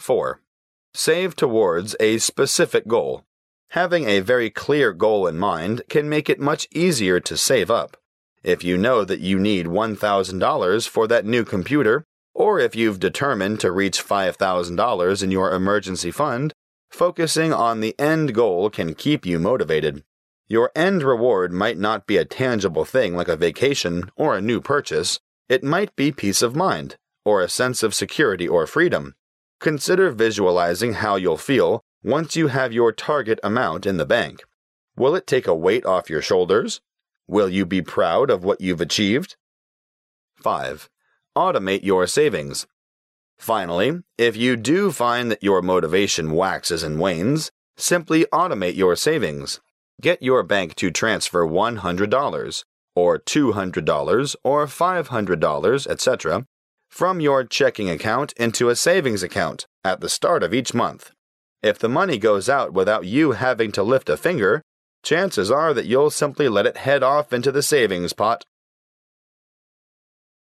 4. Save towards a specific goal. Having a very clear goal in mind can make it much easier to save up. If you know that you need $1,000 for that new computer, or if you've determined to reach $5,000 in your emergency fund, focusing on the end goal can keep you motivated. Your end reward might not be a tangible thing like a vacation or a new purchase. It might be peace of mind, or a sense of security or freedom. Consider visualizing how you'll feel once you have your target amount in the bank. Will it take a weight off your shoulders? Will you be proud of what you've achieved? 5. Automate your savings. Finally, if you do find that your motivation waxes and wanes, simply automate your savings. Get your bank to transfer $100, or $200, or $500, etc., from your checking account into a savings account at the start of each month. If the money goes out without you having to lift a finger, chances are that you'll simply let it head off into the savings pot.